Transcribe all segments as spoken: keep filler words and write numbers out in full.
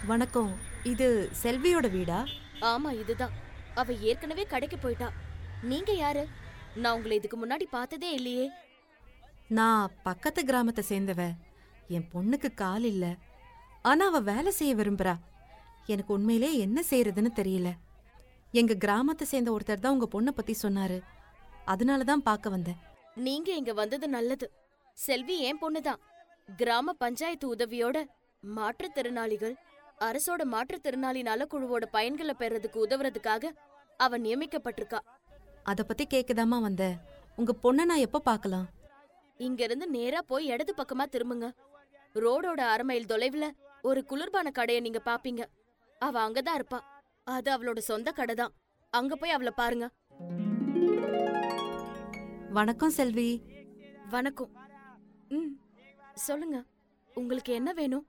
வணக்கம். இது செல்வியோட வீடா? ஆமா, இதுதான். அவ ஏற்கனவே கடைக்கு போயிட்டா. நீங்க யாரு? நான் உங்களை இதுக்கு முன்னாடி பார்த்ததே இல்லையே. நான் பக்கத்து கிராமத்தை சேர்ந்தவ. என் பொண்ணுக்கு கால் இல்ல, ஆனா அவ வேலை செய்ய விரும்புறா. எனக்கு உண்மையிலே என்ன செய்யறதுன்னு தெரியல. எங்க கிராமத்தை சேர்ந்த ஒருத்தர் தான் உங்க பொண்ணை பத்தி சொன்னாரு. அதனாலதான் பார்க்க வந்தேன். நீங்க இங்க வந்தது நல்லது. செல்வி என் பொண்ணுதான். கிராம பஞ்சாயத்து உதவியோட மாற்றுத்திறனாளிகள் அரசோட மாற்றுத்திறனாளி நலக்குழுவோட பயன்களை பெறதுக்கு உதவுறதுக்காக அவ நியமிக்கப்பட்டிருக்கா. அத பத்தி கேக்குதாமா வந்தேன். உங்க பொண்ணை நான் எப்ப பார்க்கலாம்? இங்க இருந்து நேரா போய் இடது பக்கமா திரும்புங்க. ரோடோட அரை மைல் தொலைவுல ஒரு குளிர்பான கடையை நீங்க பாப்பீங்க. அவ அங்கதான் இருப்பா. அது அவளோட சொந்த கடை தான். அங்க போய் அவளை பாருங்க. வணக்கம் செல்வி. வணக்கம். ம், சொல்லுங்க, உங்களுக்கு என்ன வேணும்?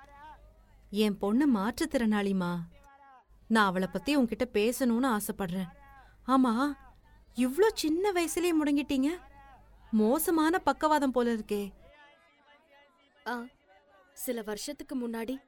என் பொண்ணு மாற்றுத்திறனாளிமா. நான் அவளை பத்தி உன்கிட்ட பேசணும்னு ஆசைப்படுறேன். ஆமா, இவ்ளோ சின்ன வயசுலயே முடங்கிட்டீங்க. மோசமான பக்கவாதம் போல இருக்கே. ஆ, சில வருஷத்துக்கு முன்னாடி,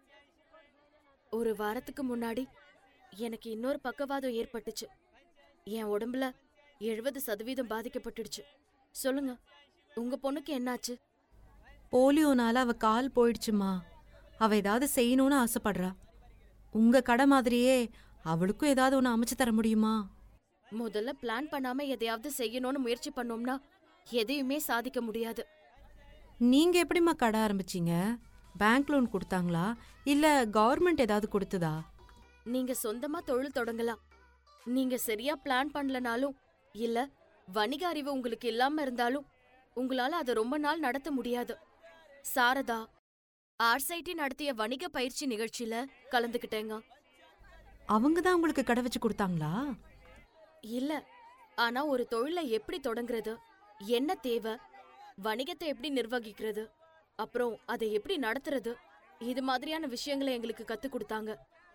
ஒரு வாரத்துக்கு முன்னாடி எனக்கு இன்னொரு பக்கவாதம் ஏற்பட்டுச்சு. என் உடம்புல எழுபது சதவீதம் பாதிக்கப்பட்டுடுச்சு. சொல்லுங்க, உங்க பொண்ணுக்கு என்னாச்சு? போலியோனால அவ கால் போயிடுச்சுமா. அவ ஏதாவது செய்யணும்னு ஆசைப்படுறா. உங்க கடை மாதிரியே அவளுக்கும் ஏதாவது ஒன்று அமைச்சு தர முடியுமா? முதல்ல பிளான் பண்ணாம எதையாவது செய்யணும்னு முயற்சி பண்ணோம்னா எதையுமே சாதிக்க முடியாது. நீங்க எப்படிமா கடை ஆரம்பிச்சீங்க? பேங்க் லோன் கொடுத்தாங்களா இல்ல கவர்மெண்ட் ஏதாவது கொடுத்ததா? நீங்க சொந்தமா தொழில் தொடங்கலாம். நீங்க சரியா பிளான் பண்ணலனாலும் இல்ல வணிக அறிவு உங்களுக்கு இல்லாம இருந்தாலும் உங்களால அதை ரொம்ப நாள் நடத்த முடியாது. சாரதா ஆர்சைட்டி நடத்திய வணிக பயிற்சி நிகழ்ச்சியில கலந்துக்கிட்டேங்க. அவங்க தான் உங்களுக்கு கடை வச்சு கொடுத்தாங்களா? இல்ல, ஆனா ஒரு தொழிலை எப்படி தொடங்குறது, என்ன தேவை, வணிகத்தை எப்படி நிர்வகிக்கிறது, அப்புறம் அதை எப்படி நடத்துறது, இது மாதிரியான விஷயங்களை எங்களுக்கு கத்து கொடுத்தாங்க.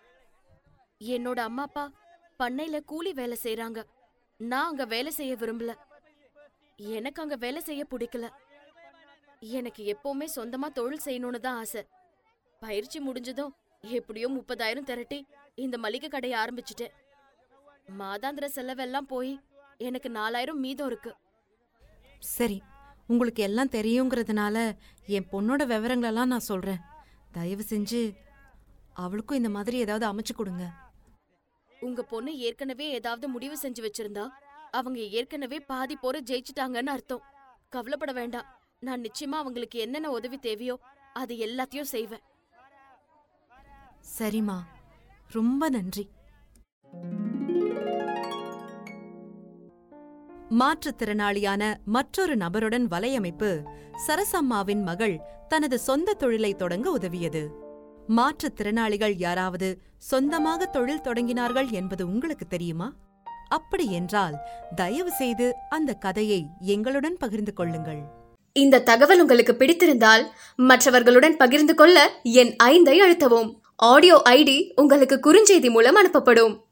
என்னோட அம்மா அப்பா பண்ணையில கூலி வேலை செய்யறாங்க. நான் அங்க வேலை செய்ய விரும்பல. எனக்கு அங்க வேலை செய்ய பிடிக்கல. எனக்கு எப்பவுமே சொந்தமா தொழில் செய்யணும்னு தான் ஆசை. பயிற்சி முடிஞ்சதும் எப்படியோ முப்பதாயிரம் திரட்டி இந்த மளிகை கடையை ஆரம்பிச்சுட்டேன். மாதாந்திர செலவெல்லாம் போய் எனக்கு நாலாயிரம் மீதம் இருக்கு. சரி, உங்களுக்கு எல்லாம் தெரியுங்கிறதுனால என் பொண்ணோட விவரங்களெல்லாம் நான் சொல்றேன். தயவு செஞ்சு அவளுக்கும் இந்த மாதிரி ஏதாவது அமைச்சு கொடுங்க. உங்க பொண்ணு ஏற்கனவே ஏதாவது முடிவு செஞ்சு வச்சிருந்தா அவங்க ஏற்கனவே பாதி போற ஜெயிச்சுட்டாங்கன்னு அர்த்தம். கவலைப்பட வேண்டாம். நான் நிச்சயமா அவங்களுக்கு என்னென்ன உதவி தேவையோ அது எல்லாத்தையும் செய்வேன். சரிம்மா, ரொம்ப நன்றி. மாற்றுத்திறனாளியான மற்றொரு நபருடன் வலையமைப்பு சரசம்மாவின் மகள் தனது சொந்த தொழிலை தொடங்க உதவியது. மாற்றுத்திறனாளிகள் யாராவது சொந்தமாக தொழில் தொடங்கினார்கள் என்பது உங்களுக்கு தெரியுமா? அப்படி என்றால் தயவு செய்து அந்த கதையை எங்களுடன் பகிர்ந்து கொள்ளுங்கள். இந்த தகவல் உங்களுக்கு பிடித்திருந்தால் மற்றவர்களுடன் பகிர்ந்து கொள்ள என் ஐந்தை அழுத்தவும். ஆடியோ ஐடி உங்களுக்கு குறுஞ்செய்தி மூலம் அனுப்பப்படும்.